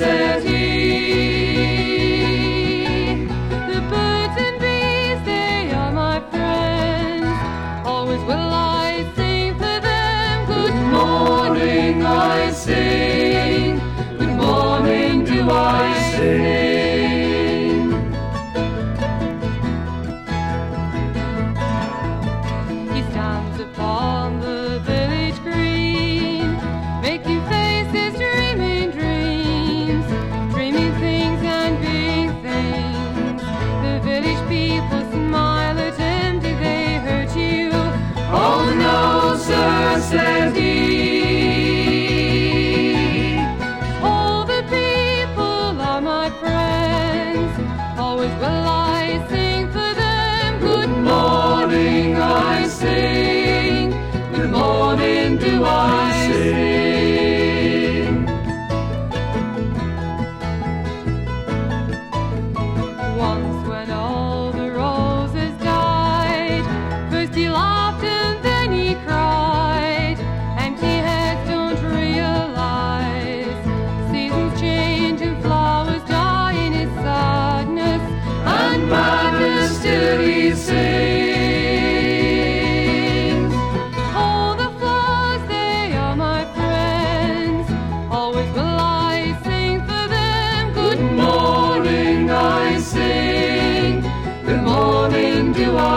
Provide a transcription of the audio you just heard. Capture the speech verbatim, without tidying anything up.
said he. The birds and bees, they are my friends. Always will I sing for them. Good Morning I sing, good morning do I sing. He stands upon the village green, making faces, dreaming dreams, dreaming things and big things. The village people smile at him. Did they hurt you? Oh no, sir, said he. All the people are my friends. Always will I sing for them. Good Morning I sing, good morning do I sing. Once when all the roses died, first he laughed and then he cried. Empty heads don't realize seasons change and flowers die in his sadness, And madness still he sings. all the flowers, they are my friends. Always will I sing for them. Good Morning I sing, good morning do I